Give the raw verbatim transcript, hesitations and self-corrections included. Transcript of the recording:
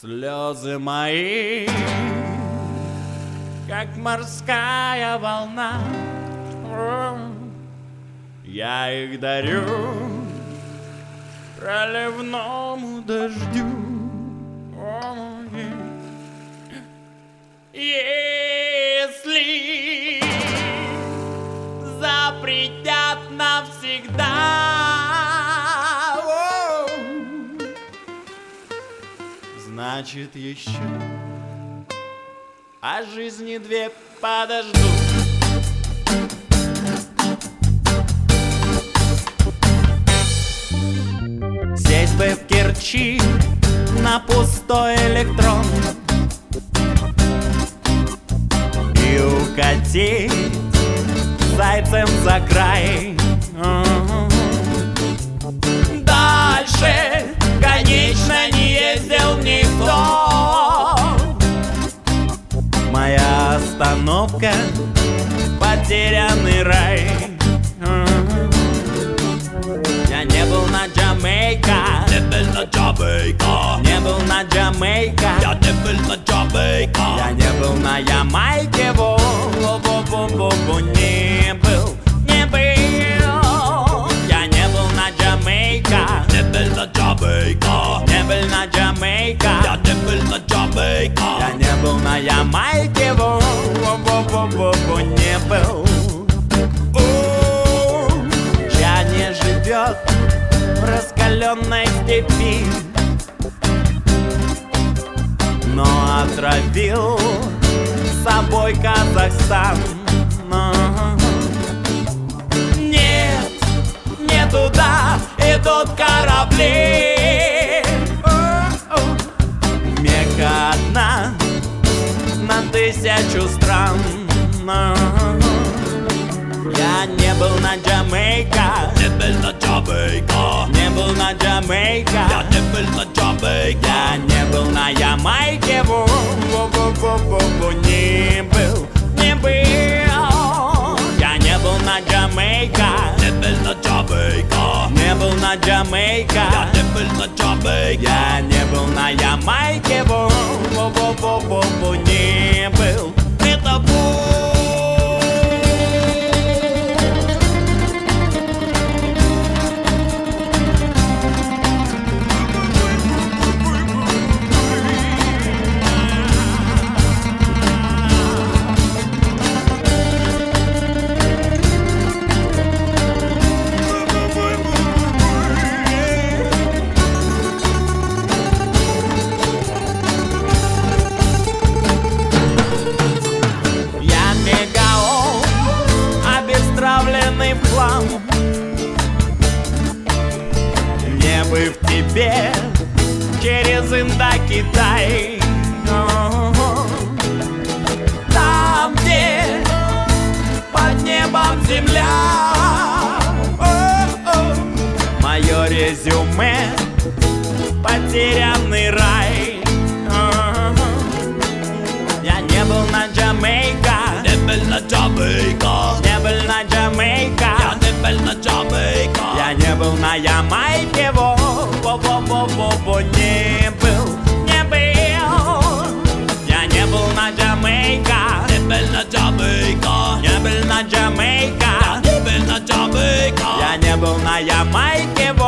Слезы мои, как морская волна, я их дарю проливному дождю. Если запретят навсегда, значит еще а жизни две подожду. Сесть бы в Керчи на пустой электрон и укатить зайцем за край. Дальше, конечно, не ездил никто. Моя остановка — потерянный рай. Я не был на Джамайка, не был на Джамайка, не был на Джамайка, я не был на Джамайка, я не был на Ямайке, во, во, во, во, во, во, не был, не был. Я не был на Джамайка, не был на Джамайка, не был на Джамайка, я не был на Джамайка, я не был на Ямайке, во, во, во, во, во, во, не был. Я не живет в раскаленной степи, но отравил собой Казахстан. Нет, не туда идут корабли. Мекка одна на тысячу стран. Я не был на Джамайка, не был на Джамайка, не был на Джамайка, я не был на Джамайка, я не был на Ямайке, во, во, во, во, во, во, не был, не был. Я не был на Джамайка, не был на Джамайка, не был на Джамайка, я не был на Джамайка, я не был на Ямайке, во, во, во, во, во, во, не был. Это был. В хлам. Не бы в тебе через Индокитай, там, где под небом земля. Мое резюме — потерянный рай. Я не был на Джамайка, не был на Джамайка, не был на Джамайка, я не был на Джамайка, я не был на Ямайке, во, во, во, во, во, во, не был, не был. Я не был на Джамайка, не был на Джамайка, не был на Джамайка, я не был на Джамайка, я не был на Ямайке,